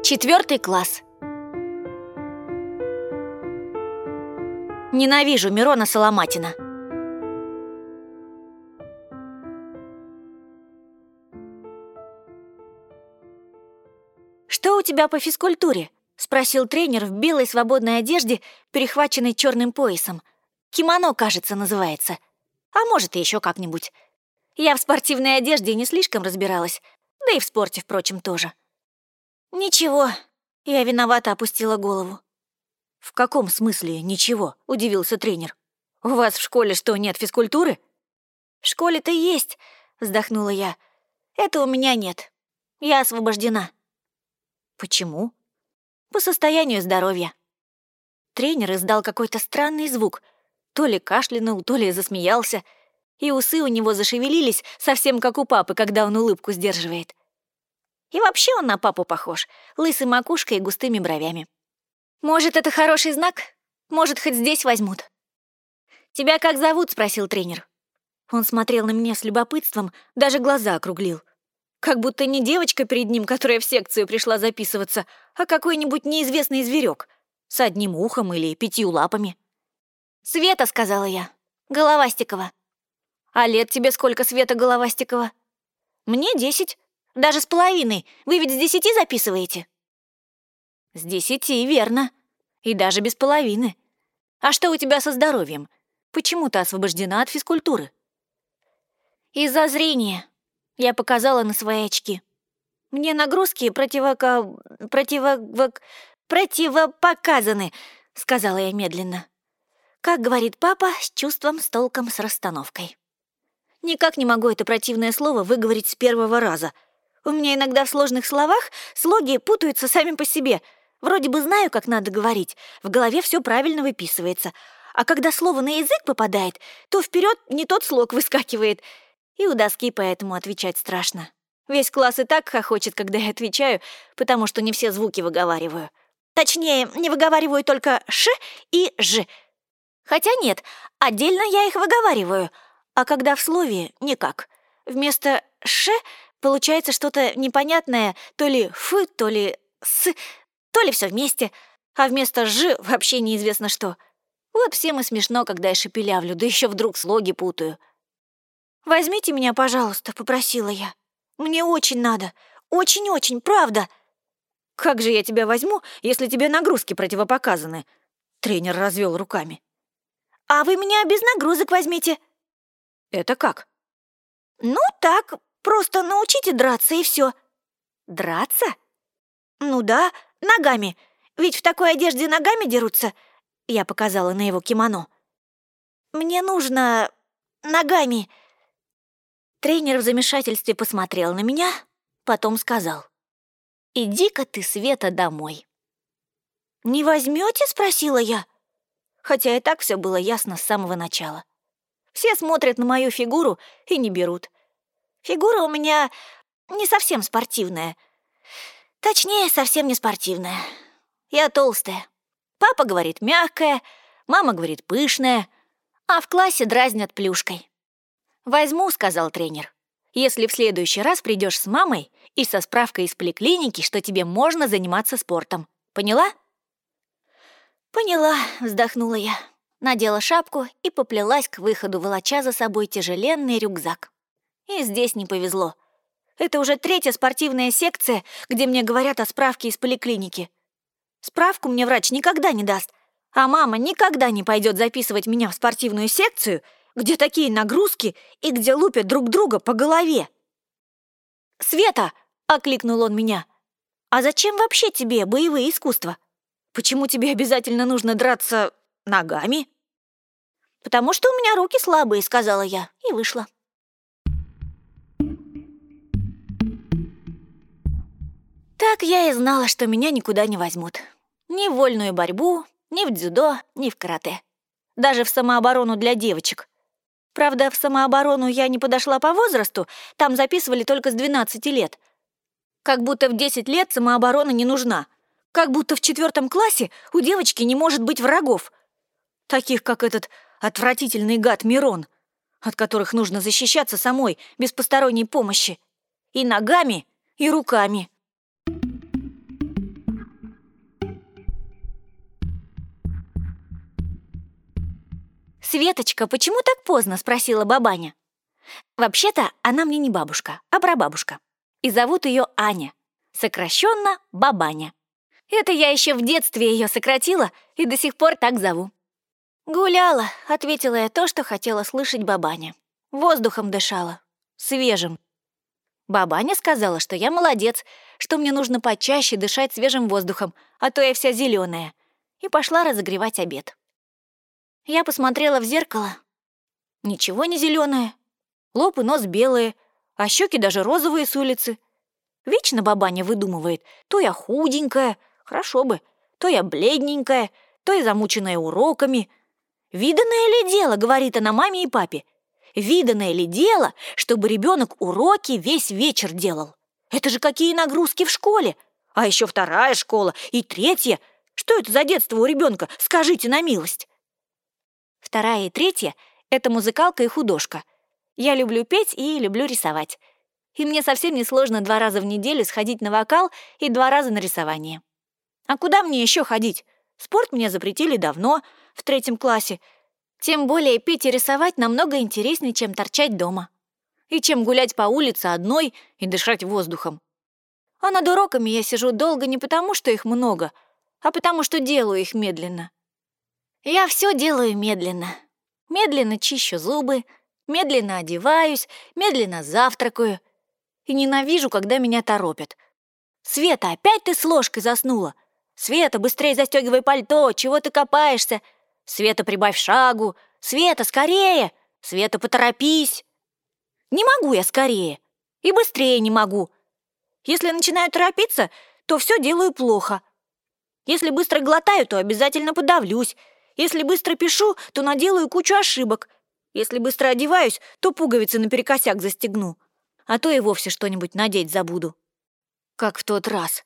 4 класс. Ненавижу Мирона Соломатина. «Что у тебя по физкультуре?» — спросил тренер в белой свободной одежде, перехваченной черным поясом. Кимоно, кажется, называется. А может, и еще как-нибудь. Я в спортивной одежде не слишком разбиралась, да и в спорте, впрочем, тоже. «Ничего», — я виновато опустила голову. «В каком смысле ничего?» — удивился тренер. «У вас в школе что, нет физкультуры?» «В школе-то есть», — вздохнула я. «Это у меня нет. Я освобождена». «Почему?» «По состоянию здоровья». Тренер издал какой-то странный звук. То ли кашлянул, то ли засмеялся. И усы у него зашевелились, совсем как у папы, когда он улыбку сдерживает. И вообще он на папу похож, лысой макушкой и густыми бровями. «Может, это хороший знак? Может, хоть здесь возьмут?» «Тебя как зовут?» — спросил тренер. Он смотрел на меня с любопытством, даже глаза округлил. Как будто не девочка перед ним, которая в секцию пришла записываться, а какой-нибудь неизвестный зверек с одним ухом или 5 лапами. «Света», — сказала я, — «Головастикова». «А лет тебе сколько, Света Головастикова?» «Мне 10. Даже с половиной. Вы ведь с 10 записываете?» «С 10, верно. И даже без половины. А что у тебя со здоровьем? Почему ты освобождена от физкультуры?» «Из-за зрения», — я показала на свои очки. «Мне нагрузки противопоказаны», — сказала я медленно. Как говорит папа, с чувством, с толком, с расстановкой. Никак не могу это противное слово выговорить с первого раза. У меня иногда в сложных словах слоги путаются сами по себе. Вроде бы знаю, как надо говорить, в голове все правильно выписывается. А когда слово на язык попадает, то вперед не тот слог выскакивает. И у доски поэтому отвечать страшно. Весь класс и так хохочет, когда я отвечаю, потому что не все звуки выговариваю. Точнее, не выговариваю только «ш» и «ж». Хотя нет, отдельно я их выговариваю, а когда в слове — никак. Вместо «ш» получается что-то непонятное, то ли «ф», то ли «с», то ли все вместе, а вместо «ж» вообще неизвестно что. Вот всем и смешно, когда я шепелявлю, да еще вдруг слоги путаю. «Возьмите меня, пожалуйста», — попросила я. «Мне очень надо, очень-очень, правда». «Как же я тебя возьму, если тебе нагрузки противопоказаны?» Тренер развел руками. «А вы меня без нагрузок возьмите». «Это как?» «Ну так, просто научите драться и все». «Драться?» «Ну да, ногами. Ведь в такой одежде ногами дерутся». Я показала на его кимоно. «Мне нужно ногами». Тренер в замешательстве посмотрел на меня, потом сказал: «Иди-ка ты, Света, домой». «Не возьмете?» — спросила я. Хотя и так все было ясно с самого начала. Все смотрят на мою фигуру и не берут. Фигура у меня не совсем спортивная. Точнее, совсем не спортивная. Я толстая. Папа говорит мягкая, мама говорит пышная, а в классе дразнят плюшкой. «Возьму», — сказал тренер, «если в следующий раз придешь с мамой и со справкой из поликлиники, что тебе можно заниматься спортом. Поняла?» «Поняла», — вздохнула я, надела шапку и поплелась к выходу, волоча за собой тяжеленный рюкзак. И здесь не повезло. Это уже 3-я спортивная секция, где мне говорят о справке из поликлиники. Справку мне врач никогда не даст, а мама никогда не пойдет записывать меня в спортивную секцию, где такие нагрузки и где лупят друг друга по голове. «Света!» — окликнул он меня. «А зачем вообще тебе боевые искусства? Почему тебе обязательно нужно драться ногами?» «Потому что у меня руки слабые», — сказала я, и вышла. Так я и знала, что меня никуда не возьмут. Ни в вольную борьбу, ни в дзюдо, ни в карате. Даже в самооборону для девочек. Правда, в самооборону я не подошла по возрасту, там записывали только с 12 лет. Как будто в 10 лет самооборона не нужна. Как будто в 4 классе у девочки не может быть врагов. Таких, как этот отвратительный гад Мирон, от которых нужно защищаться самой, без посторонней помощи. И ногами, и руками. «Светочка, почему так поздно?» — спросила бабаня. Вообще-то она мне не бабушка, а прабабушка. И зовут ее Аня, сокращенно Бабаня. Это я еще в детстве ее сократила и до сих пор так зову. «Гуляла», — ответила я то, что хотела слышать бабаня. Воздухом дышала, свежим. Бабаня сказала, что я молодец, что мне нужно почаще дышать свежим воздухом, а то я вся зеленая, и пошла разогревать обед. Я посмотрела в зеркало. Ничего не зеленое. Лоб и нос белые, а щеки даже розовые с улицы. Вечно бабаня выдумывает: то я худенькая, хорошо бы, то я бледненькая, то я замученная уроками. «Виданное ли дело, — говорит она маме и папе, — виданное ли дело, чтобы ребенок уроки весь вечер делал? Это же какие нагрузки в школе! А еще вторая школа и третья. Что это за детство у ребенка, скажите на милость?» Вторая и третья — это музыкалка и художка. Я люблю петь и люблю рисовать. И мне совсем не сложно 2 раза в неделю сходить на вокал и 2 раза на рисование. А куда мне еще ходить? Спорт мне запретили давно, в 3 классе. Тем более петь и рисовать намного интереснее, чем торчать дома. И чем гулять по улице одной и дышать воздухом. А над уроками я сижу долго не потому, что их много, а потому что делаю их медленно. Я все делаю медленно. Медленно чищу зубы, медленно одеваюсь, медленно завтракаю. И ненавижу, когда меня торопят. «Света, опять ты с ложкой заснула? Света, быстрее застегивай пальто, чего ты копаешься? Света, прибавь шагу! Света, скорее! Света, поторопись!» Не могу я скорее, и быстрее не могу. Если начинаю торопиться, то все делаю плохо. Если быстро глотаю, то обязательно подавлюсь. Если быстро пишу, то наделаю кучу ошибок. Если быстро одеваюсь, то пуговицы наперекосяк застегну. А то и вовсе что-нибудь надеть забуду. Как в тот раз.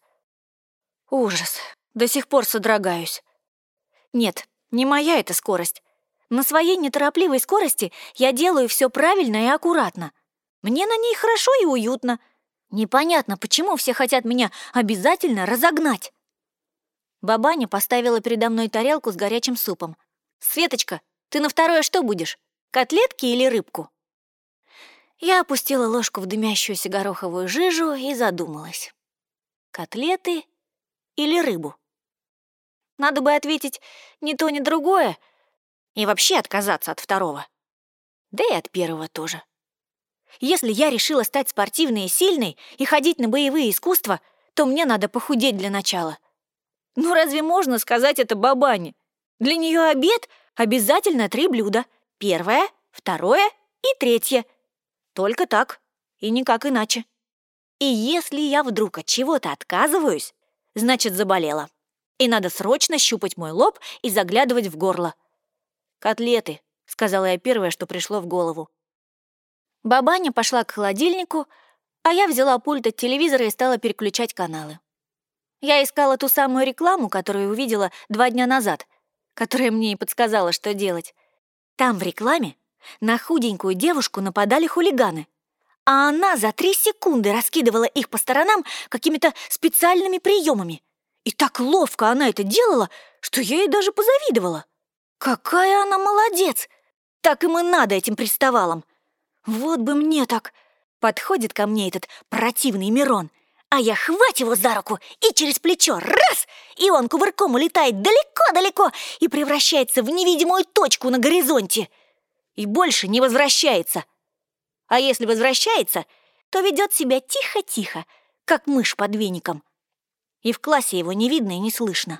Ужас. До сих пор содрогаюсь. Нет, не моя эта скорость. На своей неторопливой скорости я делаю все правильно и аккуратно. Мне на ней хорошо и уютно. Непонятно, почему все хотят меня обязательно разогнать. Бабаня поставила передо мной тарелку с горячим супом. «Светочка, ты на второе что будешь? Котлетки или рыбку?» Я опустила ложку в дымящуюся гороховую жижу и задумалась. Котлеты или рыбу? Надо бы ответить ни то, ни другое и вообще отказаться от второго. Да и от первого тоже. Если я решила стать спортивной и сильной и ходить на боевые искусства, то мне надо похудеть для начала. Ну разве можно сказать это бабане? Для нее обед обязательно 3 блюда. Первое, второе и третье. Только так и никак иначе. И если я вдруг от чего-то отказываюсь, значит, заболела. И надо срочно щупать мой лоб и заглядывать в горло. «Котлеты», — сказала я первое, что пришло в голову. Бабаня пошла к холодильнику, а я взяла пульт от телевизора и стала переключать каналы. Я искала ту самую рекламу, которую увидела 2 дня назад, которая мне и подсказала, что делать. Там в рекламе на худенькую девушку нападали хулиганы, а она за 3 секунды раскидывала их по сторонам какими-то специальными приемами. И так ловко она это делала, что я ей даже позавидовала. Какая она молодец! Так им и надо этим приставалам. Вот бы мне так. Подходит ко мне этот противный Мирон, а я хвать его за руку и через плечо раз, и он кувырком улетает далеко-далеко и превращается в невидимую точку на горизонте. И больше не возвращается. А если возвращается, то ведет себя тихо-тихо, как мышь под веником. И в классе его не видно и не слышно.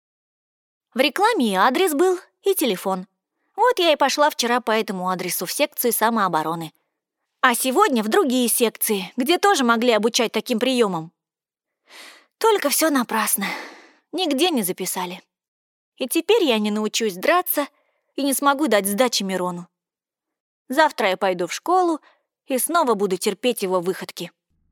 В рекламе и адрес был, и телефон. Вот я и пошла вчера по этому адресу в секцию самообороны. А сегодня в другие секции, где тоже могли обучать таким приемам. Только все напрасно. Нигде не записали. И теперь я не научусь драться и не смогу дать сдачи Мирону. Завтра я пойду в школу и снова буду терпеть его выходки.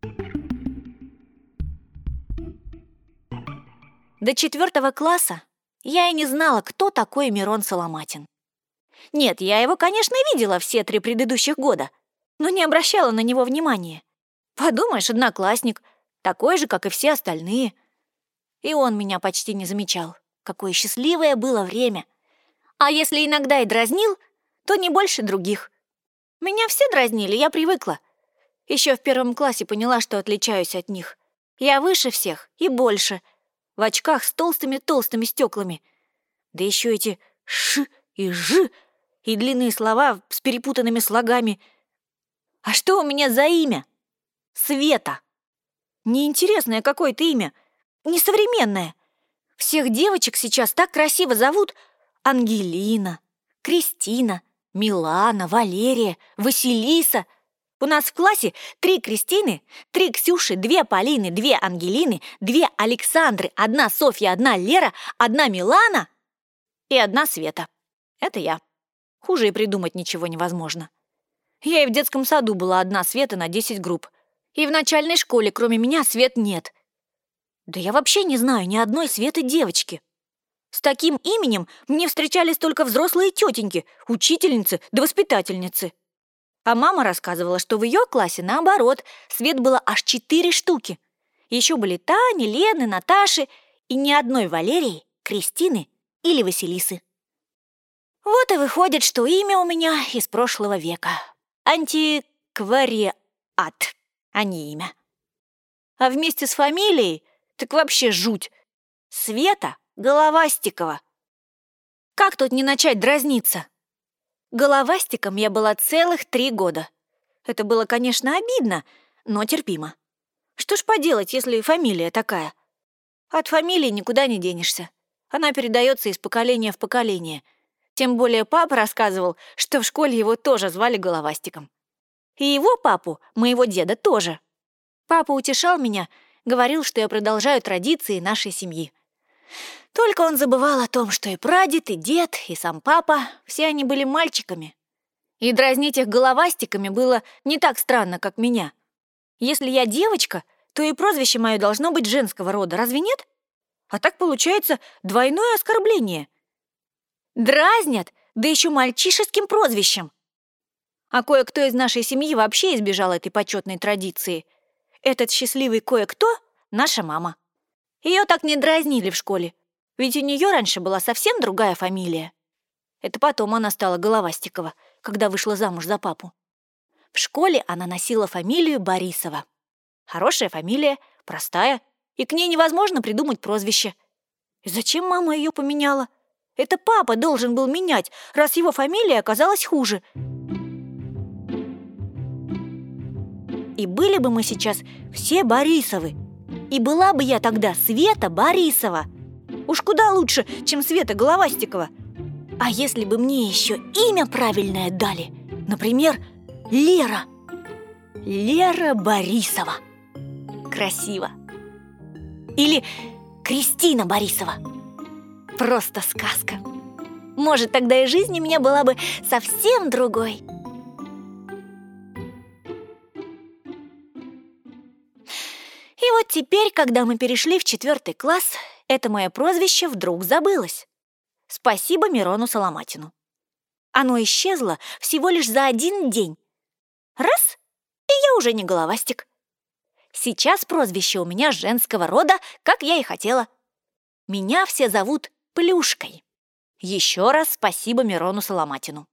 До 4 класса я и не знала, кто такой Мирон Соломатин. Нет, я его, конечно, видела все 3 предыдущих года, но не обращала на него внимания. Подумаешь, одноклассник, такой же, как и все остальные. И он меня почти не замечал. Какое счастливое было время. А если иногда и дразнил, то не больше других. Меня все дразнили, я привыкла. Еще в 1 классе поняла, что отличаюсь от них. Я выше всех и больше, в очках с толстыми-толстыми стеклами. Да еще эти «ш» и «ж» и длинные слова с перепутанными слогами. А что у меня за имя? Света. Неинтересное какое-то имя, несовременное. Всех девочек сейчас так красиво зовут: Ангелина, Кристина, Милана, Валерия, Василиса. У нас в классе 3 Кристины, 3 Ксюши, 2 Полины, 2 Ангелины, 2 Александры, 1 Софья, 1 Лера, 1 Милана и 1 Света. Это я. Хуже и придумать ничего невозможно. Я и в детском саду была 1 Света на 10 групп. И в начальной школе, кроме меня, Свет нет. Да я вообще не знаю ни одной Светы девочки. С таким именем мне встречались только взрослые тетеньки, учительницы да воспитательницы. А мама рассказывала, что в ее классе, наоборот, Свет было аж 4 штуки. Еще были Таня, Лена, Наташи и ни одной Валерии, Кристины или Василисы. Вот и выходит, что имя у меня из прошлого века. Антиквариат, а не имя. А вместе с фамилией так вообще жуть. Света Головастикова. Как тут не начать дразниться? Головастиком я была целых 3 года. Это было, конечно, обидно, но терпимо. Что ж поделать, если фамилия такая? От фамилии никуда не денешься. Она передается из поколения в поколение. Тем более папа рассказывал, что в школе его тоже звали Головастиком. И его папу, моего деда, тоже. Папа утешал меня, говорил, что я продолжаю традиции нашей семьи. Только он забывал о том, что и прадед, и дед, и сам папа, все они были мальчиками. И дразнить их головастиками было не так странно, как меня. Если я девочка, то и прозвище мое должно быть женского рода, разве нет? А так получается двойное оскорбление. Дразнят, да еще мальчишеским прозвищем. А кое-кто из нашей семьи вообще избежал этой почетной традиции. Этот счастливый кое-кто — наша мама. Ее так не дразнили в школе, ведь у нее раньше была совсем другая фамилия. Это потом она стала Головастикова, когда вышла замуж за папу. В школе она носила фамилию Борисова. Хорошая фамилия, простая, и к ней невозможно придумать прозвище. И зачем мама ее поменяла? Это папа должен был менять, раз его фамилия оказалась хуже. И были бы мы сейчас все Борисовы. И была бы я тогда Света Борисова. Уж куда лучше, чем Света Головастикова. А если бы мне еще имя правильное дали? Например, Лера. Лера Борисова. Красиво. Или Кристина Борисова. Просто сказка. Может, тогда и жизнь у меня была бы совсем другой. И вот теперь, когда мы перешли в 4 класс, это мое прозвище вдруг забылось. Спасибо Мирону Соломатину. Оно исчезло всего лишь за 1 день. Раз, и я уже не головастик. Сейчас прозвище у меня женского рода, как я и хотела. Меня все зовут Плюшкой. Еще раз спасибо Мирону Соломатину.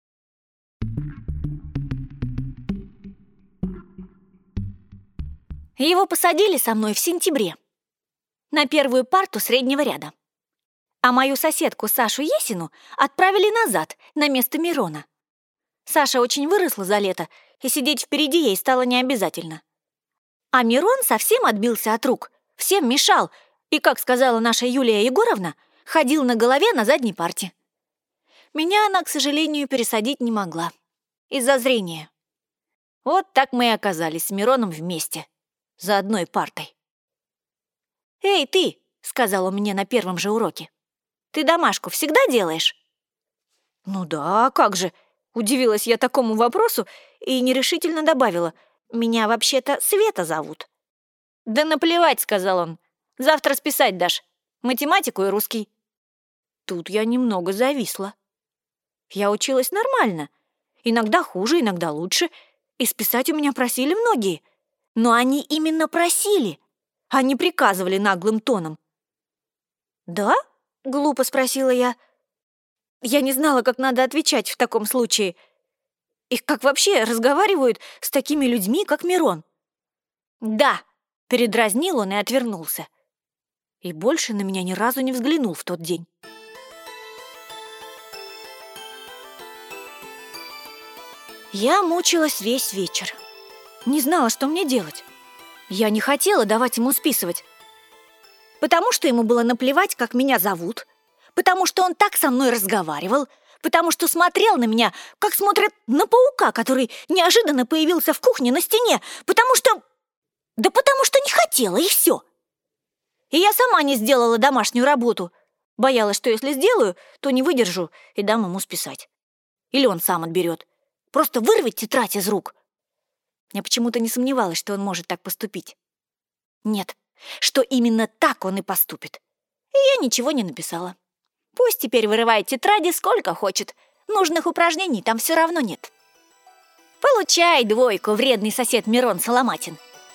Его посадили со мной в сентябре на 1-ю парту среднего ряда. А мою соседку Сашу Есину отправили назад, на место Мирона. Саша очень выросла за лето, и сидеть впереди ей стало необязательно. А Мирон совсем отбился от рук, всем мешал, и, как сказала наша Юлия Егоровна, ходил на голове на задней парте. Меня она, к сожалению, пересадить не могла. Из-за зрения. Вот так мы и оказались с Мироном вместе, за одной партой. «Эй, ты!» — сказал он мне на первом же уроке. «Ты домашку всегда делаешь?» «Ну да, как же!» — удивилась я такому вопросу и нерешительно добавила: «Меня вообще-то Света зовут». «Да наплевать!» — сказал он. «Завтра списать дашь. Математику и русский». Тут я немного зависла. Я училась нормально. Иногда хуже, иногда лучше. И списать у меня просили многие. Но они именно просили, а не приказывали наглым тоном. «Да?» — глупо спросила я. Я не знала, как надо отвечать в таком случае. И как вообще разговаривают с такими людьми, как Мирон? «Да», — передразнил он и отвернулся. И больше на меня ни разу не взглянул в тот день. Я мучилась весь вечер. Не знала, что мне делать. Я не хотела давать ему списывать. Потому что ему было наплевать, как меня зовут. Потому что он так со мной разговаривал. Потому что смотрел на меня, как смотрят на паука, который неожиданно появился в кухне на стене. Потому что... Да потому что не хотела, и все. И я сама не сделала домашнюю работу. Боялась, что если сделаю, то не выдержу и дам ему списать. Или он сам отберет. Просто вырвать тетрадь из рук. Я почему-то не сомневалась, что он может так поступить. Нет, что именно так он и поступит. И я ничего не написала. Пусть теперь вырывает тетради сколько хочет. Нужных упражнений там все равно нет. Получай 2, вредный сосед Мирон Соломатин.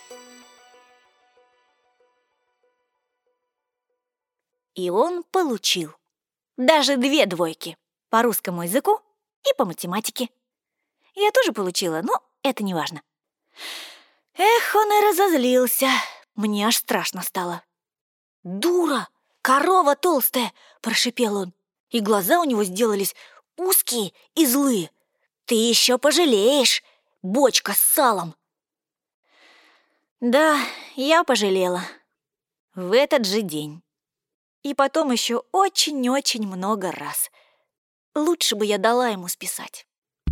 И он получил. Даже 2 двойки. По русскому языку и по математике. Я тоже получила, но это не важно. Эх, он и разозлился. Мне аж страшно стало. «Дура! Корова толстая!» – прошипел он. И глаза у него сделались узкие и злые. «Ты еще пожалеешь, бочка с салом!» Да, я пожалела. В этот же день. И потом еще очень-очень много раз. Лучше бы я дала ему списать.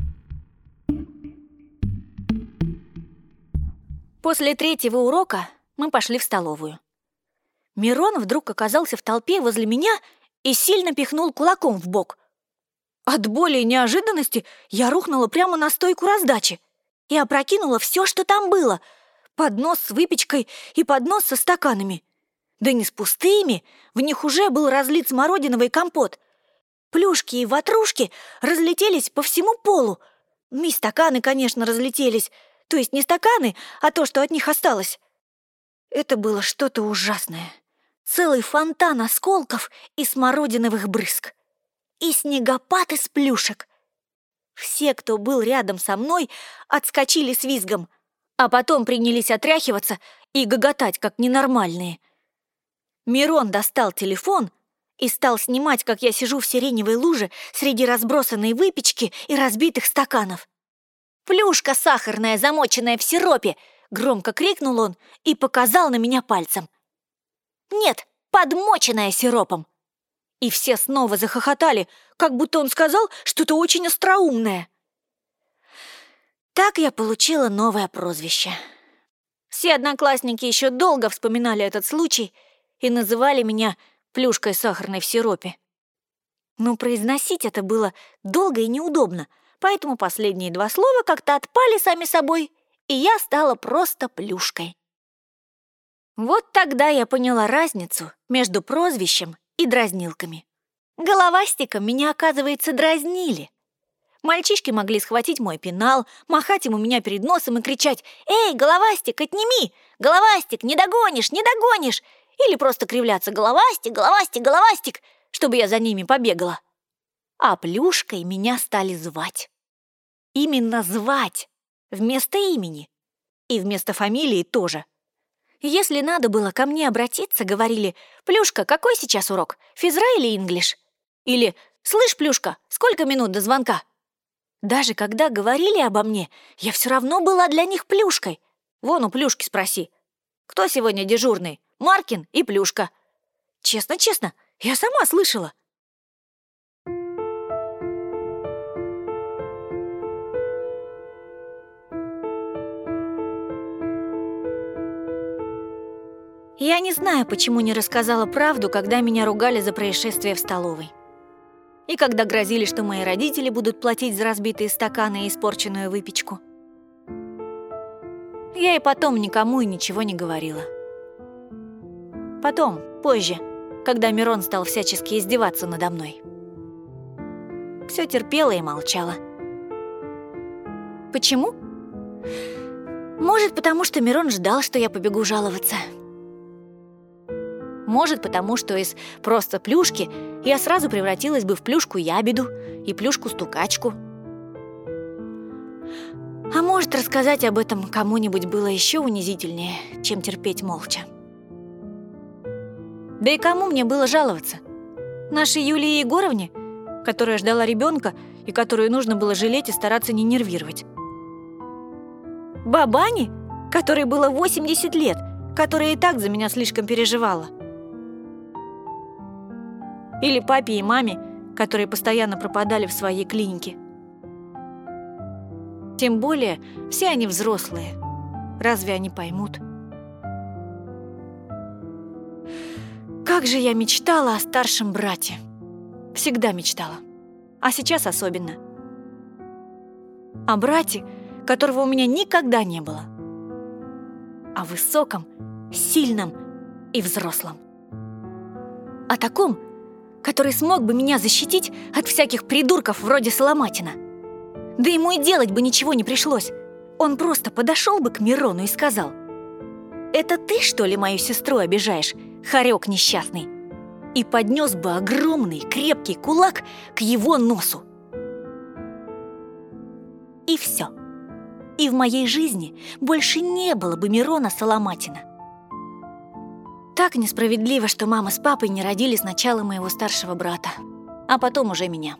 После 3-го урока мы пошли в столовую. Мирон вдруг оказался в толпе возле меня и сильно пихнул кулаком в бок. От боли и неожиданности я рухнула прямо на стойку раздачи и опрокинула все, что там было. Поднос с выпечкой и поднос со стаканами. Да не с пустыми, в них уже был разлит смородиновый компот. Плюшки и ватрушки разлетелись по всему полу. И стаканы, конечно, разлетелись. То есть не стаканы, а то, что от них осталось. Это было что-то ужасное. Целый фонтан осколков и смородиновых брызг. И снегопад из плюшек. Все, кто был рядом со мной, отскочили с визгом, а потом принялись отряхиваться и гоготать, как ненормальные. Мирон достал телефон и стал снимать, как я сижу в сиреневой луже среди разбросанной выпечки и разбитых стаканов. «Плюшка сахарная, замоченная в сиропе!» — громко крикнул он и показал на меня пальцем. «Нет, подмоченная сиропом!» И все снова захохотали, как будто он сказал что-то очень остроумное. Так я получила новое прозвище. Все одноклассники еще долго вспоминали этот случай и называли меня «плюшкой сахарной в сиропе». Но произносить это было долго и неудобно, поэтому последние 2 слова как-то отпали сами собой, и я стала просто Плюшкой. Вот тогда я поняла разницу между прозвищем и дразнилками. Головастиком меня, оказывается, дразнили. Мальчишки могли схватить мой пенал, махать ему меня перед носом и кричать: «Эй, головастик, отними! Головастик, не догонишь, не догонишь!» Или просто кривляться: «Головастик, головастик, головастик!», чтобы я за ними побегала. А Плюшкой меня стали звать. Именно звать, вместо имени. И вместо фамилии тоже. Если надо было ко мне обратиться, говорили: «Плюшка, какой сейчас урок? Физра или инглиш?» Или «Слышь, Плюшка, сколько минут до звонка?» Даже когда говорили обо мне, я все равно была для них Плюшкой. Вон у Плюшки спроси: «Кто сегодня дежурный? Маркин и Плюшка». Честно, я сама слышала. Я не знаю, почему не рассказала правду, когда меня ругали за происшествие в столовой. И когда грозили, что мои родители будут платить за разбитые стаканы и испорченную выпечку. Я и потом никому и ничего не говорила. Потом, позже, когда Мирон стал всячески издеваться надо мной. Все терпела и молчала. Почему? Может, потому что Мирон ждал, что я побегу жаловаться. Может, потому что из просто плюшки я сразу превратилась бы в плюшку-ябеду и плюшку-стукачку. А может, рассказать об этом кому-нибудь было еще унизительнее, чем терпеть молча. Да и кому мне было жаловаться? Нашей Юлии Егоровне, которая ждала ребенка и которую нужно было жалеть и стараться не нервировать? Бабане, которой было 80 лет, которая и так за меня слишком переживала? Или папе и маме, которые постоянно пропадали в своей клинике? Тем более, все они взрослые. Разве они поймут? Как же я мечтала о старшем брате. Всегда мечтала. А сейчас особенно. О брате, которого у меня никогда не было. О высоком, сильном и взрослом. О таком, который смог бы меня защитить от всяких придурков вроде Соломатина. Да ему и делать бы ничего не пришлось. Он просто подошел бы к Мирону и сказал: «Это ты, что ли, мою сестру обижаешь, хорек несчастный?» И поднес бы огромный крепкий кулак к его носу. И все. И в моей жизни больше не было бы Мирона Соломатина. Так несправедливо, что мама с папой не родили сначала моего старшего брата, а потом уже меня.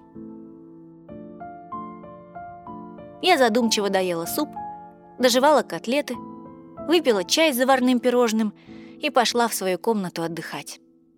Я задумчиво доела суп, дожевала котлеты, выпила чай с заварным пирожным и пошла в свою комнату отдыхать.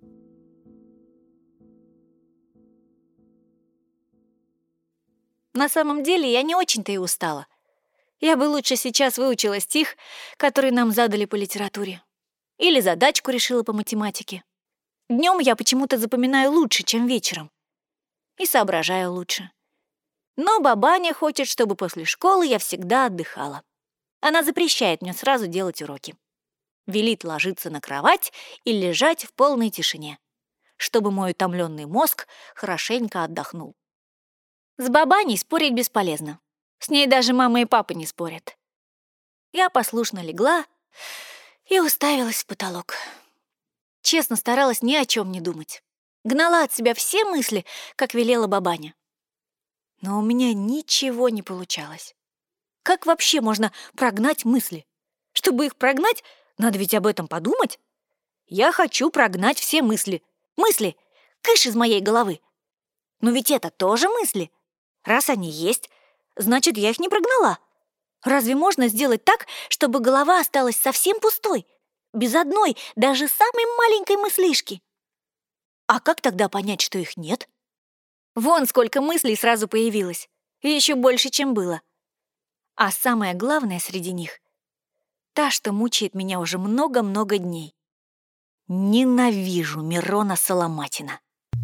На самом деле я не очень-то и устала. Я бы лучше сейчас выучила стих, который нам задали по литературе. Или задачку решила по математике. Днем я почему-то запоминаю лучше, чем вечером. И соображаю лучше. Но бабаня хочет, чтобы после школы я всегда отдыхала. Она запрещает мне сразу делать уроки. Велит ложиться на кровать и лежать в полной тишине, чтобы мой утомленный мозг хорошенько отдохнул. С бабаней спорить бесполезно. С ней даже мама и папа не спорят. Я послушно легла и уставилась в потолок. Честно, старалась ни о чем не думать. Гнала от себя все мысли, как велела бабаня. Но у меня ничего не получалось. Как вообще можно прогнать мысли? Чтобы их прогнать, надо ведь об этом подумать. Я хочу прогнать все мысли. Мысли, кыш из моей головы. Но ведь это тоже мысли. Раз они есть, значит, я их не прогнала. Разве можно сделать так, чтобы голова осталась совсем пустой, без одной, даже самой маленькой мыслишки? А как тогда понять, что их нет? Вон сколько мыслей сразу появилось, и еще больше, чем было. А самое главное среди них — та, что мучает меня уже много-много дней. Ненавижу Мирона Соломатина.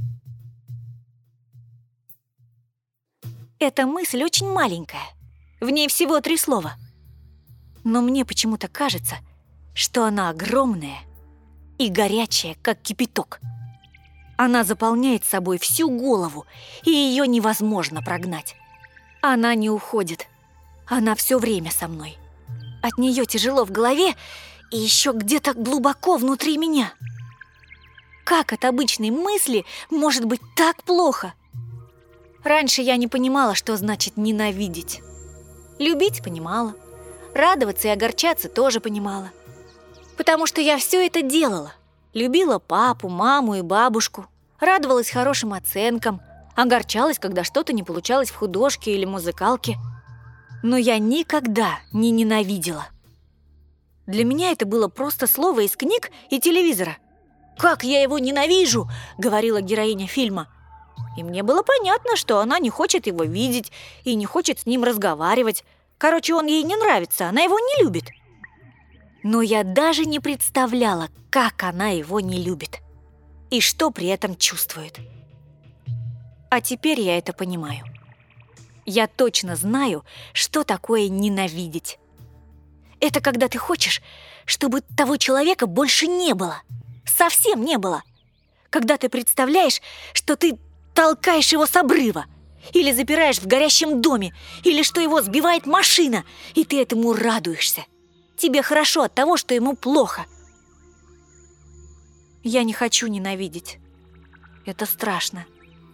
Эта мысль очень маленькая. В ней всего 3 слова. Но мне почему-то кажется, что она огромная и горячая, как кипяток. Она заполняет собой всю голову, и ее невозможно прогнать. Она не уходит. Она все время со мной. От нее тяжело в голове и еще где-то глубоко внутри меня. Как от обычной мысли может быть так плохо? Раньше я не понимала, что значит ненавидеть. Любить понимала, радоваться и огорчаться тоже понимала. Потому что я все это делала. Любила папу, маму и бабушку, радовалась хорошим оценкам, огорчалась, когда что-то не получалось в художке или музыкалке. Но я никогда не ненавидела. Для меня это было просто слово из книг и телевизора. «Как я его ненавижу!» — говорила героиня фильма. И мне было понятно, что она не хочет его видеть и не хочет с ним разговаривать. Короче, он ей не нравится, она его не любит. Но я даже не представляла, как она его не любит и что при этом чувствует. А теперь я это понимаю. Я точно знаю, что такое ненавидеть. Это когда ты хочешь, чтобы того человека больше не было. Совсем не было. Когда ты представляешь, что ты толкаешь его с обрыва, или запираешь в горящем доме, или что его сбивает машина, и ты этому радуешься. Тебе хорошо от того, что ему плохо. Я не хочу ненавидеть. Это страшно.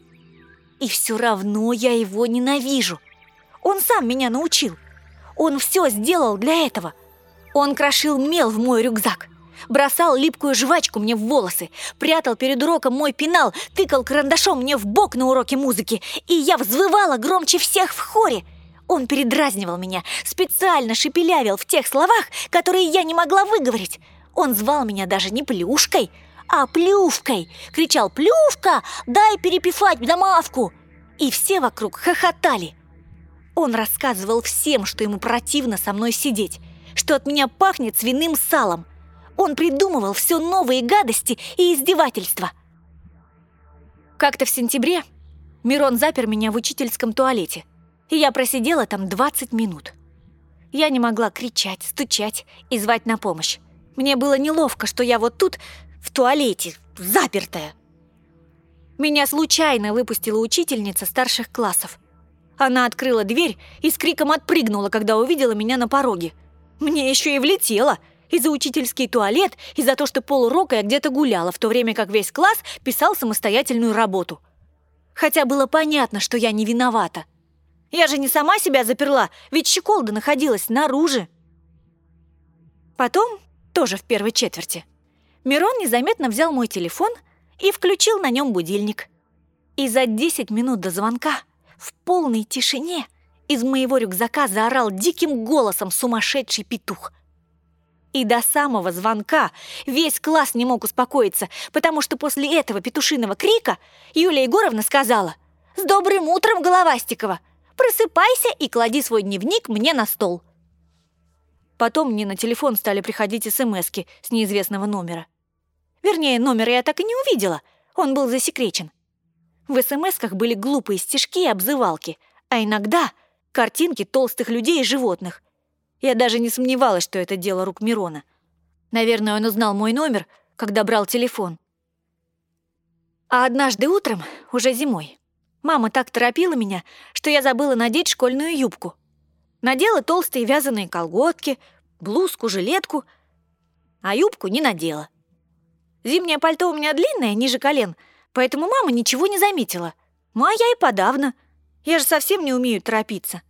И все равно я его ненавижу. Он сам меня научил. Он все сделал для этого. Он крошил мел в мой рюкзак, бросал липкую жвачку мне в волосы, прятал перед уроком мой пенал, тыкал карандашом мне в бок на уроке музыки, и я взвывала громче всех в хоре. Он передразнивал меня, специально шепелявил в тех словах, которые я не могла выговорить. Он звал меня даже не Плюшкой, а Плюшкой. Кричал: «Плюшка, дай перепевать домавку!» И все вокруг хохотали. Он рассказывал всем, что ему противно со мной сидеть, что от меня пахнет свиным салом. Он придумывал все новые гадости и издевательства. Как-то в сентябре Мирон запер меня в учительском туалете, и я просидела там 20 минут. Я не могла кричать, стучать и звать на помощь. Мне было неловко, что я вот тут, в туалете, запертая. Меня случайно выпустила учительница старших классов. Она открыла дверь и с криком отпрыгнула, когда увидела меня на пороге. Мне еще и влетело. И за учительский туалет, и за то, что полурока я где-то гуляла, в то время как весь класс писал самостоятельную работу. Хотя было понятно, что я не виновата. Я же не сама себя заперла, ведь щеколда находилась снаружи. Потом, тоже в первой четверти, Мирон незаметно взял мой телефон и включил на нем будильник. И за 10 минут до звонка в полной тишине из моего рюкзака заорал диким голосом сумасшедший петух. И до самого звонка весь класс не мог успокоиться, потому что после этого петушиного крика Юлия Егоровна сказала: «С добрым утром, Головастикова! Просыпайся и клади свой дневник мне на стол». Потом мне на телефон стали приходить смски с неизвестного номера. Вернее, номера я так и не увидела, он был засекречен. В смсках были глупые стишки и обзывалки, а иногда картинки толстых людей и животных. Я даже не сомневалась, что это дело рук Мирона. Наверное, он узнал мой номер, когда брал телефон. А однажды утром, уже зимой, мама так торопила меня, что я забыла надеть школьную юбку. Надела толстые вязаные колготки, блузку, жилетку, а юбку не надела. Зимнее пальто у меня длинное, ниже колен, поэтому мама ничего не заметила. Ну, а я и подавно. Я же совсем не умею торопиться.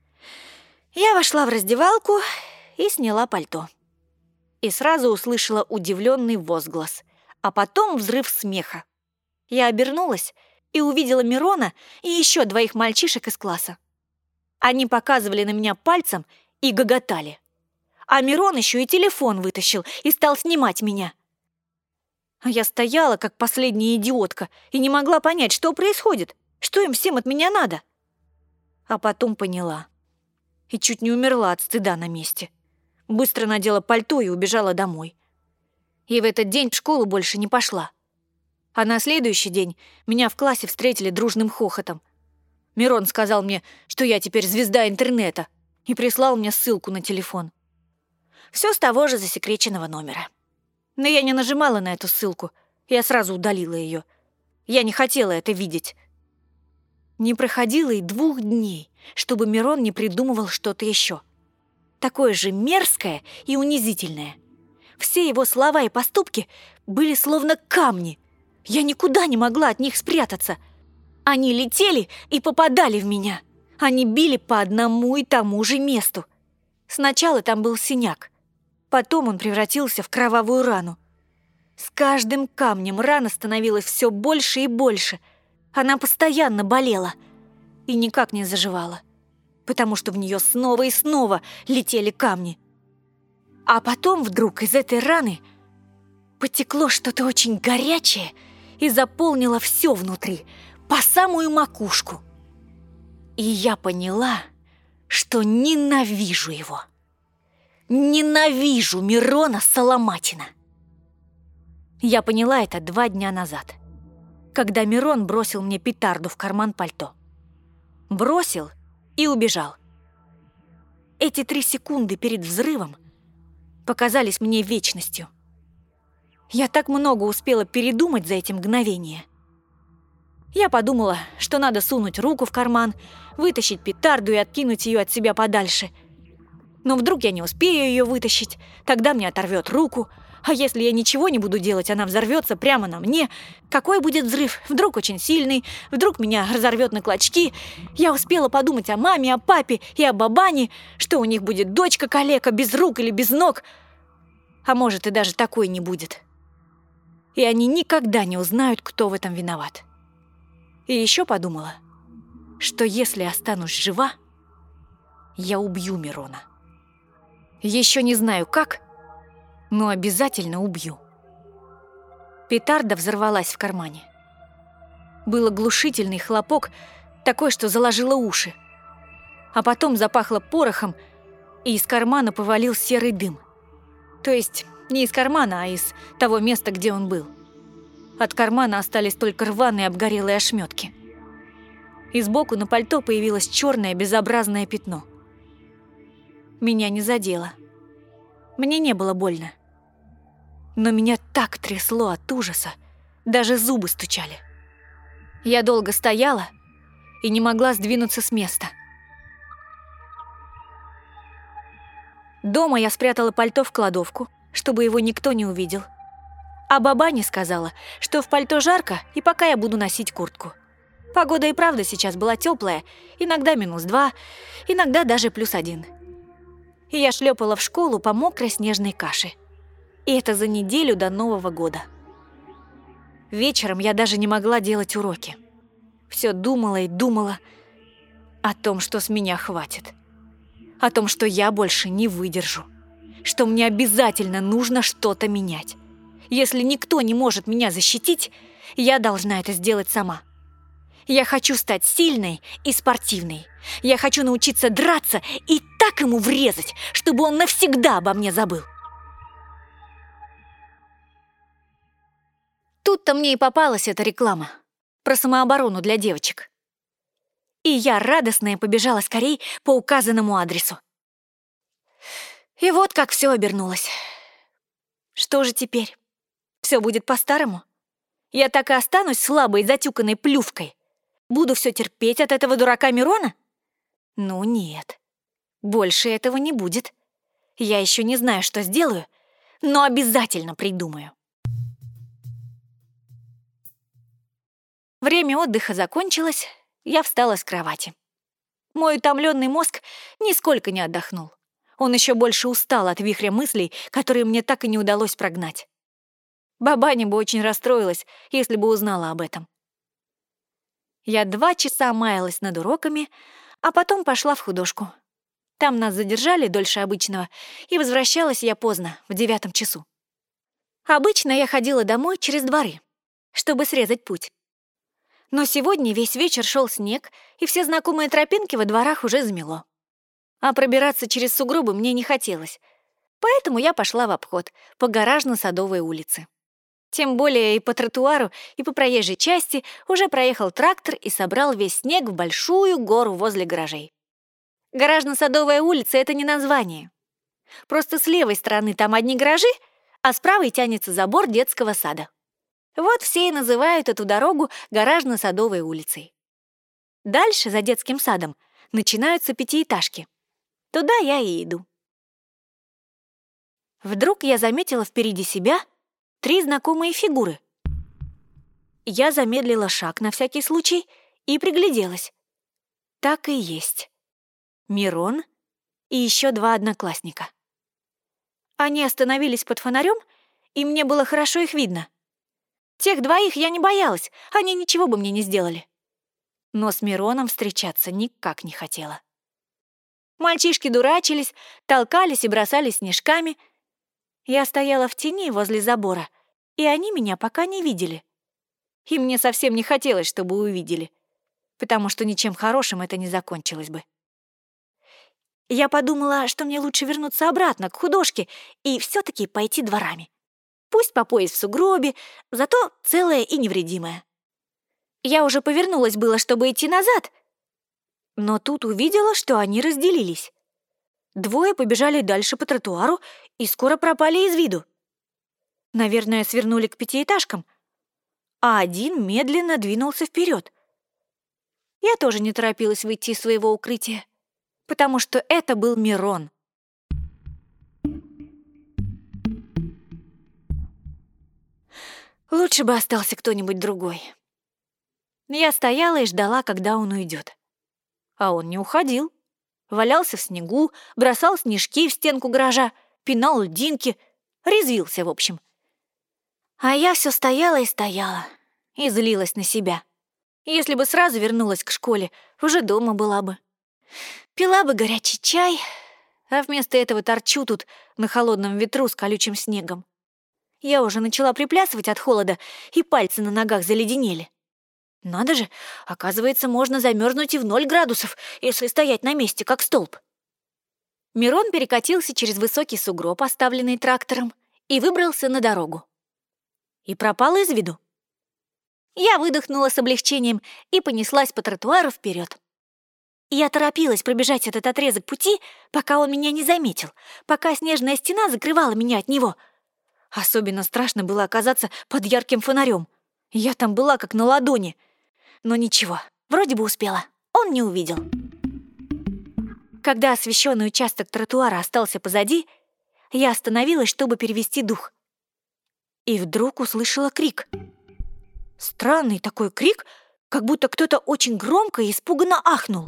Я вошла в раздевалку и сняла пальто. И сразу услышала удивленный возглас, а потом взрыв смеха. Я обернулась и увидела Мирона и еще 2 мальчишек из класса. Они показывали на меня пальцем и гоготали. А Мирон еще и телефон вытащил и стал снимать меня. А я стояла, как последняя идиотка, и не могла понять, что происходит, что им всем от меня надо. А потом поняла. И чуть не умерла от стыда на месте. Быстро надела пальто и убежала домой. И в этот день в школу больше не пошла. А на следующий день меня в классе встретили дружным хохотом. Мирон сказал мне, что я теперь звезда интернета, и прислал мне ссылку на телефон. Все с того же засекреченного номера. Но я не нажимала на эту ссылку, я сразу удалила ее. Я не хотела это видеть. Не проходило и 2 дней, чтобы Мирон не придумывал что-то еще. Такое же мерзкое и унизительное. Все его слова и поступки были словно камни. Я никуда не могла от них спрятаться. Они летели и попадали в меня. Они били по одному и тому же месту. Сначала там был синяк. Потом он превратился в кровавую рану. С каждым камнем рана становилась все больше и больше. Она постоянно болела и никак не заживала, потому что в нее снова и снова летели камни. А потом вдруг из этой раны потекло что-то очень горячее и заполнило все внутри, по самую макушку. И я поняла, что ненавижу его. Ненавижу Мирона Соломатина. Я поняла это 2 дня назад, когда Мирон бросил мне петарду в карман пальто. Бросил и убежал. Эти 3 секунды перед взрывом показались мне вечностью. Я так много успела передумать за эти мгновения. Я подумала, что надо сунуть руку в карман, вытащить петарду и откинуть ее от себя подальше. Но вдруг я не успею ее вытащить, тогда мне оторвет руку, А если я ничего не буду делать, она взорвется прямо на мне? Какой будет взрыв? Вдруг очень сильный, вдруг меня разорвет на клочки. Я успела подумать о маме, о папе и о бабане, что у них будет дочка-калека без рук или без ног. А может, и даже такой не будет. И они никогда не узнают, кто в этом виноват. И еще подумала, что если останусь жива, я убью Мирона. Еще не знаю как, но обязательно убью. Петарда взорвалась в кармане. Был оглушительный хлопок, такой, что заложило уши. А потом запахло порохом, и из кармана повалил серый дым. То есть не из кармана, а из того места, где он был. От кармана остались только рваные обгорелые ошметки. И сбоку на пальто появилось черное безобразное пятно. Меня не задело. Мне не было больно. Но меня так трясло от ужаса, даже зубы стучали. Я долго стояла и не могла сдвинуться с места. Дома я спрятала пальто в кладовку, чтобы его никто не увидел. А бабаня сказала, что в пальто жарко, и пока я буду носить куртку. Погода и правда сейчас была теплая, иногда -2, иногда даже +1. И я шлепала в школу по мокрой снежной каше. И это за неделю до Нового года. Вечером я даже не могла делать уроки. Все думала и думала о том, что с меня хватит. О том, что я больше не выдержу. Что мне обязательно нужно что-то менять. Если никто не может меня защитить, я должна это сделать сама. Я хочу стать сильной и спортивной. Я хочу научиться драться и так ему врезать, чтобы он навсегда обо мне забыл. Тут-то мне и попалась эта реклама про самооборону для девочек. И я радостная побежала скорей по указанному адресу. И вот как все обернулось. Что же теперь? Все будет по-старому? Я так и останусь слабой, затюканной плювкой? Буду все терпеть от этого дурака Мирона? Ну нет, больше этого не будет. Я еще не знаю, что сделаю, но обязательно придумаю. Время отдыха закончилось, я встала с кровати. Мой утомленный мозг нисколько не отдохнул. Он еще больше устал от вихря мыслей, которые мне так и не удалось прогнать. Бабаня бы очень расстроилась, если бы узнала об этом. Я 2 часа маялась над уроками, а потом пошла в художку. Там нас задержали дольше обычного, и возвращалась я поздно, в 9 часу. Обычно я ходила домой через дворы, чтобы срезать путь. Но сегодня весь вечер шел снег, и все знакомые тропинки во дворах уже замело. А пробираться через сугробы мне не хотелось, поэтому я пошла в обход по Гаражно-Садовой улице. Тем более и по тротуару, и по проезжей части уже проехал трактор и собрал весь снег в большую гору возле гаражей. Гаражно-Садовая улица — это не название. Просто с левой стороны там одни гаражи, а с правой тянется забор детского сада. Вот все и называют эту дорогу Гаражно-Садовой улицей. Дальше, за детским садом, начинаются пятиэтажки. Туда я и иду. Вдруг я заметила впереди себя 3 знакомые фигуры. Я замедлила шаг на всякий случай и пригляделась. Так и есть. Мирон и еще 2 одноклассника. Они остановились под фонарем, и мне было хорошо их видно. Тех 2 я не боялась, они ничего бы мне не сделали. Но с Мироном встречаться никак не хотела. Мальчишки дурачились, толкались и бросались снежками. Я стояла в тени возле забора, и они меня пока не видели. И мне совсем не хотелось, чтобы увидели, потому что ничем хорошим это не закончилось бы. Я подумала, что мне лучше вернуться обратно к художке и все-таки пойти дворами. Пусть по пояс в сугробе, зато целая и невредимая. Я уже повернулась было, чтобы идти назад, но тут увидела, что они разделились. 2 побежали дальше по тротуару и скоро пропали из виду. Наверное, свернули к пятиэтажкам, а 1 медленно двинулся вперед. Я тоже не торопилась выйти из своего укрытия, потому что это был Мирон. Лучше бы остался кто-нибудь другой. Я стояла и ждала, когда он уйдет. А он не уходил. Валялся в снегу, бросал снежки в стенку гаража, пинал льдинки, резвился, в общем. А я все стояла и стояла, и злилась на себя. Если бы сразу вернулась к школе, уже дома была бы. Пила бы горячий чай, а вместо этого торчу тут на холодном ветру с колючим снегом. Я уже начала приплясывать от холода, и пальцы на ногах заледенели. Надо же, оказывается, можно замерзнуть и в 0 градусов, если стоять на месте, как столб. Мирон перекатился через высокий сугроб, оставленный трактором, и выбрался на дорогу. И пропал из виду. Я выдохнула с облегчением и понеслась по тротуару вперед. Я торопилась пробежать этот отрезок пути, пока он меня не заметил, пока снежная стена закрывала меня от него. Особенно страшно было оказаться под ярким фонарем. Я там была как на ладони. Но ничего, вроде бы успела. Он не увидел. Когда освещенный участок тротуара остался позади, я остановилась, чтобы перевести дух. И вдруг услышала крик. Странный такой крик, как будто кто-то очень громко и испуганно ахнул.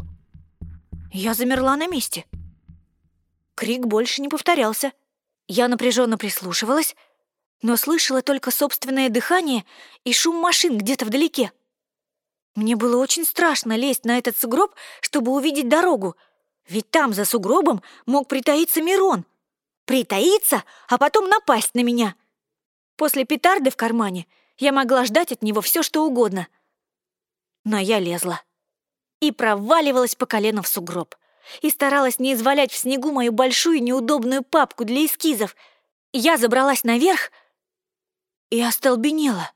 Я замерла на месте. Крик больше не повторялся. Я напряженно прислушивалась, но слышала только собственное дыхание и шум машин где-то вдалеке. Мне было очень страшно лезть на этот сугроб, чтобы увидеть дорогу, ведь там, за сугробом, мог притаиться Мирон. Притаиться, а потом напасть на меня. После петарды в кармане я могла ждать от него все, что угодно. Но я лезла и проваливалась по колено в сугроб, и старалась не извалять в снегу мою большую неудобную папку для эскизов. Я забралась наверх и остолбенела.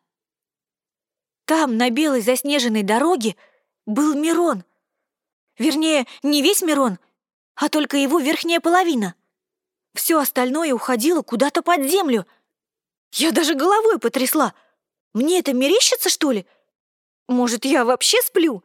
Там, на белой заснеженной дороге, был Мирон. Вернее, не весь Мирон, а только его верхняя половина. Все остальное уходило куда-то под землю. Я даже головой потрясла. Мне это мерещится, что ли? Может, я вообще сплю?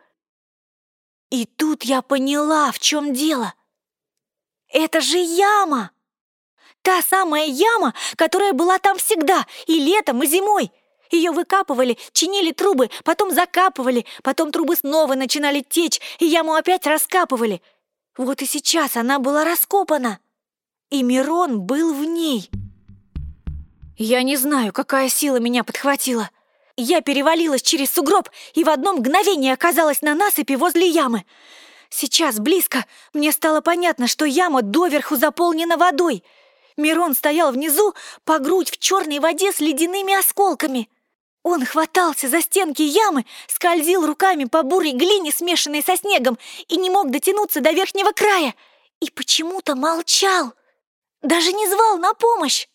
И тут я поняла, в чем дело. Это же яма! Та самая яма, которая была там всегда, и летом, и зимой. Ее выкапывали, чинили трубы, потом закапывали, потом трубы снова начинали течь, и яму опять раскапывали. Вот и сейчас она была раскопана, и Мирон был в ней. Я не знаю, какая сила меня подхватила. Я перевалилась через сугроб и в одно мгновение оказалась на насыпи возле ямы. Сейчас, близко, мне стало понятно, что яма доверху заполнена водой. Мирон стоял внизу, по грудь в черной воде с ледяными осколками. Он хватался за стенки ямы, скользил руками по бурой глине, смешанной со снегом, и не мог дотянуться до верхнего края. И почему-то молчал, даже не звал на помощь.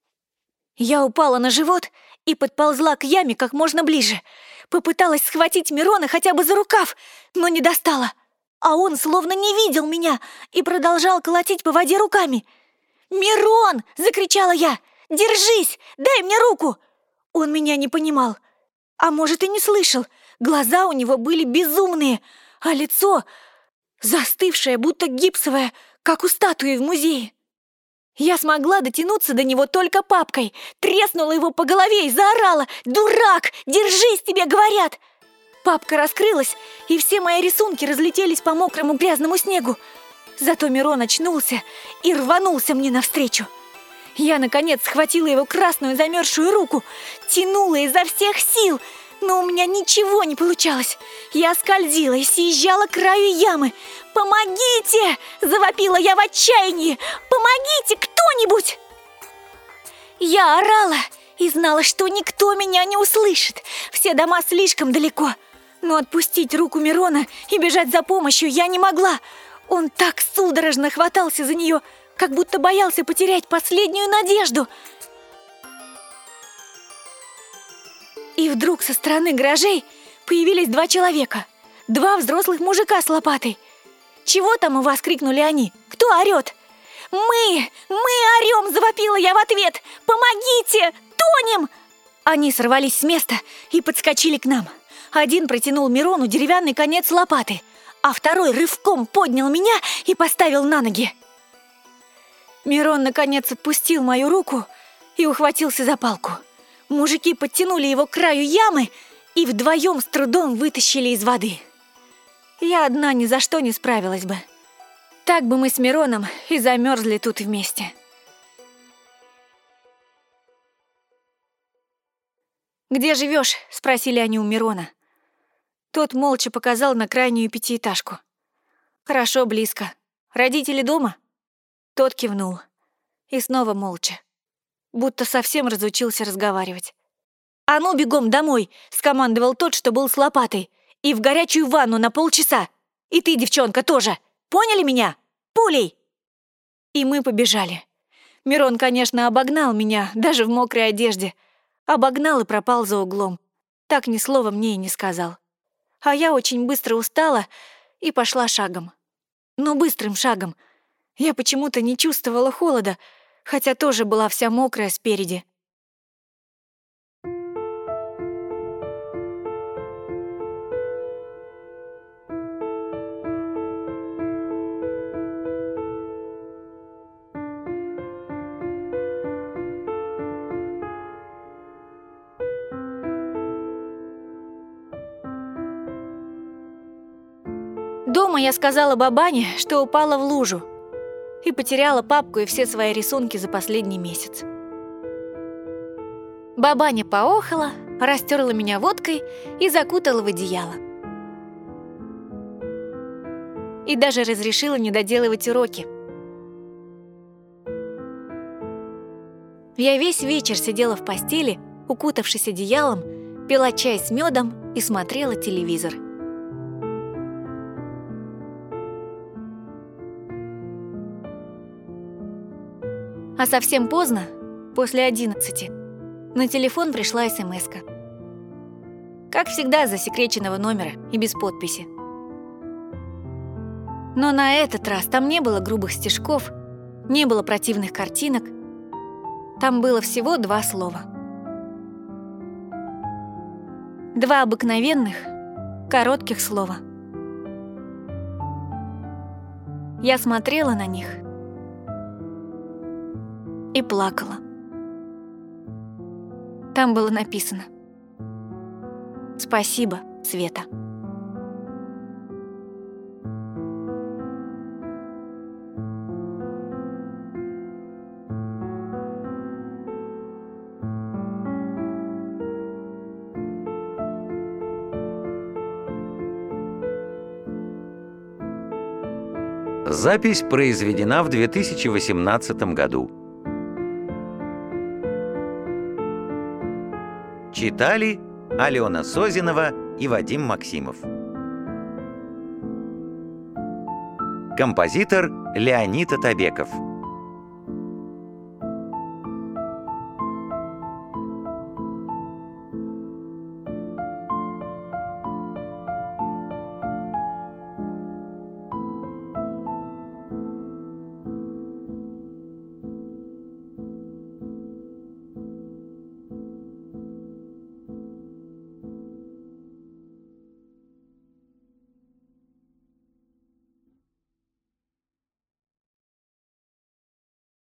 Я упала на живот и подползла к яме как можно ближе. Попыталась схватить Мирона хотя бы за рукав, но не достала. А он словно не видел меня и продолжал колотить по воде руками. «Мирон!» — закричала я. «Держись! Дай мне руку!» Он меня не понимал. А может, и не слышал. Глаза у него были безумные, а лицо застывшее, будто гипсовое, как у статуи в музее. Я смогла дотянуться до него только папкой, треснула его по голове и заорала: «Дурак! Держись, тебе говорят!» Папка раскрылась, и все мои рисунки разлетелись по мокрому грязному снегу. Зато Мирон очнулся и рванулся мне навстречу. Я, наконец, схватила его красную замерзшую руку, тянула изо всех сил, но у меня ничего не получалось. Я скользила и съезжала к краю ямы. «Помогите!» – завопила я в отчаянии. «Помогите кто-нибудь!» Я орала и знала, что никто меня не услышит. Все дома слишком далеко. Но отпустить руку Мирона и бежать за помощью я не могла. Он так судорожно хватался за нее, как будто боялся потерять последнюю надежду. И вдруг со стороны гаражей появились 2 человека. 2 взрослых мужика с лопатой. «Чего там у вас?» — крикнули они. «Кто орет?» Мы орем!» — завопила я в ответ. «Помогите! Тонем!» Они сорвались с места и подскочили к нам. Один протянул Мирону деревянный конец лопаты, а второй рывком поднял меня и поставил на ноги. Мирон, наконец, отпустил мою руку и ухватился за палку. Мужики подтянули его к краю ямы и вдвоем с трудом вытащили из воды. Я одна ни за что не справилась бы. Так бы мы с Мироном и замерзли тут вместе. «Где живешь?» — спросили они у Мирона. Тот молча показал на крайнюю пятиэтажку. «Хорошо, близко. Родители дома?» Тот кивнул. И снова молча. Будто совсем разучился разговаривать. «А ну, бегом домой!» — скомандовал тот, что был с лопатой. «И в горячую ванну на полчаса! И ты, девчонка, тоже! Поняли меня? Пулей!» И мы побежали. Мирон, конечно, обогнал меня, даже в мокрой одежде. Обогнал и пропал за углом. Так ни слова мне и не сказал. А я очень быстро устала и пошла шагом. Но быстрым шагом. Я почему-то не чувствовала холода, хотя тоже была вся мокрая спереди. Дома я сказала бабане, что упала в лужу и потеряла папку и все свои рисунки за последний месяц. Бабаня поохала, растерла меня водкой и закутала в одеяло. И даже разрешила не доделывать уроки. Я весь вечер сидела в постели, укутавшись одеялом, пила чай с медом и смотрела телевизор. А совсем поздно, после 11, на телефон пришла смс-ка. Как всегда, засекреченного номера и без подписи. Но на этот раз там не было грубых стишков, не было противных картинок. Там было всего 2 слова. 2 обыкновенных, коротких слова. Я смотрела на них и плакала. Там было написано: «Спасибо, Света». Запись произведена в 2018 году. Читали Алена Созинова и Вадим Максимов. Композитор Леонид Атабеков.